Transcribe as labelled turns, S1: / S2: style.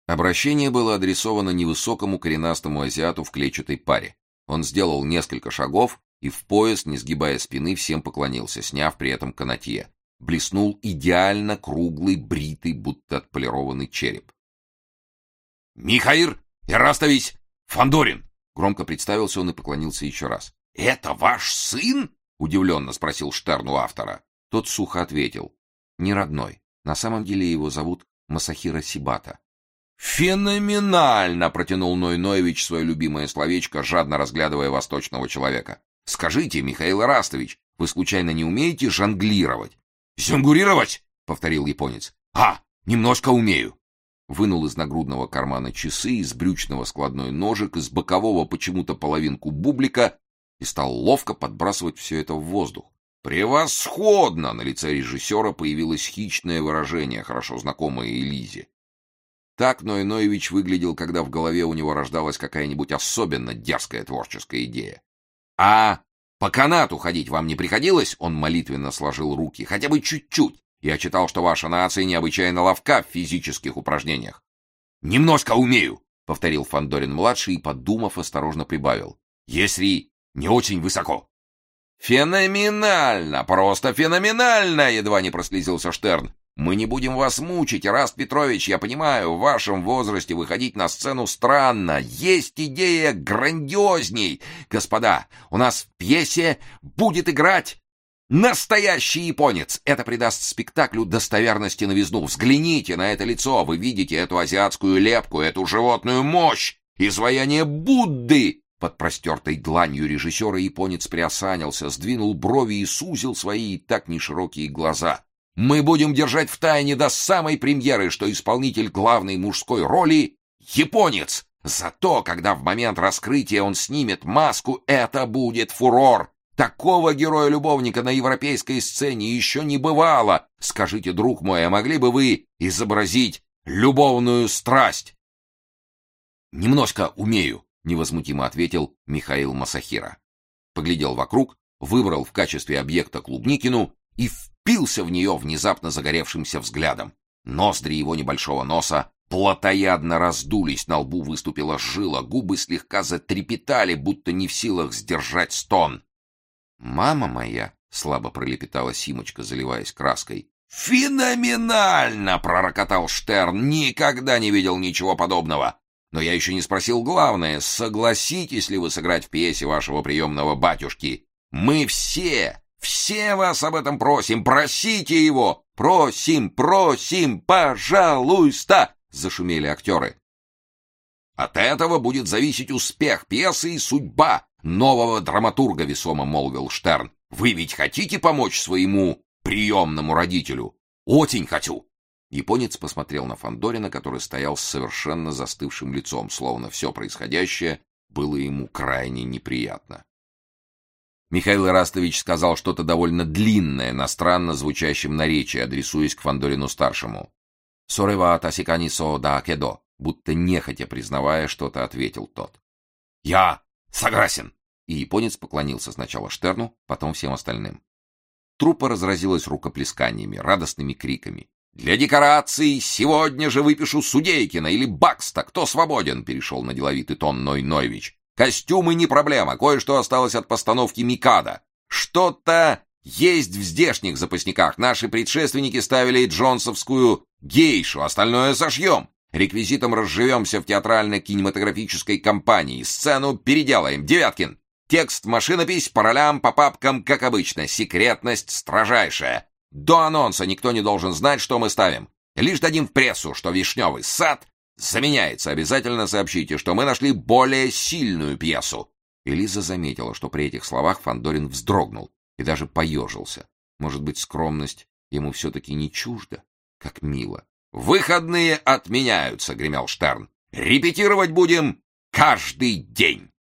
S1: Обращение было адресовано невысокому коренастому азиату в клетчатой паре. Он сделал несколько шагов и в пояс, не сгибая спины, всем поклонился, сняв при этом канатье. Блеснул идеально круглый, бритый, будто отполированный череп. «Михаил Эрастович Фандорин!» Громко представился он и поклонился еще раз. «Это ваш сын?» — удивленно спросил Штерн у автора. Тот сухо ответил. «Не родной. На самом деле его зовут Масахиро Сибата». «Феноменально!» — протянул Ной Ноевич свое любимое словечко, жадно разглядывая восточного человека. «Скажите, Михаил Эрастович, вы случайно не умеете жонглировать?» «Зонгурировать?» — повторил японец. Немножко умею». Вынул из нагрудного кармана часы, из брючного складной ножик, из бокового почему-то половинку бублика и стал ловко подбрасывать все это в воздух. «Превосходно!» — на лице режиссера появилось хищное выражение, хорошо знакомое Элизе. Так Ной Ноевич выглядел, когда в голове у него рождалась какая-нибудь особенно дерзкая творческая идея. «А по канату ходить вам не приходилось?» — он молитвенно сложил руки. «Хотя бы чуть-чуть. Я читал, что ваша нация необычайно ловка в физических упражнениях». «Немножко умею», — повторил Фандорин-младший и, подумав, осторожно прибавил. «Если не очень высоко». «Феноменально! Просто феноменально!» — едва не прослезился Штерн. «Мы не будем вас мучить, Эраст Петрович, я понимаю, в вашем возрасте выходить на сцену странно. Есть идея грандиозней. Господа, у нас в пьесе будет играть настоящий японец. Это придаст спектаклю достоверности и новизну. Взгляните на это лицо, вы видите эту азиатскую лепку, эту животную мощь, изваяние Будды». Под простертой дланью режиссера японец приосанился, сдвинул брови и сузил свои и так неширокие глаза. «Мы будем держать в тайне до самой премьеры, что исполнитель главной мужской роли — японец. Зато, когда в момент раскрытия он снимет маску, это будет фурор. Такого героя-любовника на европейской сцене еще не бывало. Скажите, друг мой, а могли бы вы изобразить любовную страсть?» «Немножко умею», — невозмутимо ответил Михаил Масахиро. Поглядел вокруг, выбрал в качестве объекта Клубникину и впился в нее внезапно загоревшимся взглядом. Ноздри его небольшого носа плотоядно раздулись, на лбу выступила жила, губы слегка затрепетали, будто не в силах сдержать стон. «Мама моя!» — слабо пролепетала Симочка, заливаясь краской. «Феноменально!» — пророкотал Штерн. «Никогда не видел ничего подобного. Но я еще не спросил главное, согласитесь ли вы сыграть в пьесе вашего приемного батюшки? Мы все вас об этом просим, просите его! Просим, пожалуйста!» — зашумели актеры. «От этого будет зависеть успех пьесы и судьба нового драматурга», — весомо молвил Штерн. «Вы ведь хотите помочь своему приемному родителю?» «Очень хочу!» Японец посмотрел на Фандорина, который стоял с совершенно застывшим лицом, словно все происходящее было ему крайне неприятно. Михаил Эрастович сказал что-то довольно длинное на странно звучащем наречии, адресуясь к Фандорину-старшему. «Сорева тасикани со да кедо», будто нехотя признавая что-то, ответил тот. «Я согласен!» И японец поклонился сначала Штерну, потом всем остальным. Труппа разразилась рукоплесканиями, радостными криками. «Для декораций сегодня же выпишу Судейкина или Бакста. Кто свободен?» — перешел на деловитый тон Ной Ноевич. «Костюмы не проблема. Кое-что осталось от постановки Микадо. Что-то есть в здешних запасниках. Наши предшественники ставили джонсовскую гейшу. Остальное сошьем. Реквизитом разживемся в театрально-кинематографической компании. Сцену переделаем. Девяткин. Текст, машинопись, по ролям, по папкам, как обычно. Секретность строжайшая. До анонса никто не должен знать, что мы ставим. Лишь дадим в прессу, что «Вишневый сад» заменяется. Обязательно сообщите, что мы нашли более сильную пьесу». Элиза заметила, что при этих словах Фандорин вздрогнул и даже поежился. Может быть, скромность ему все-таки не чужда? Как мило. «Выходные отменяются», — гремел Штерн. «Репетировать будем каждый день».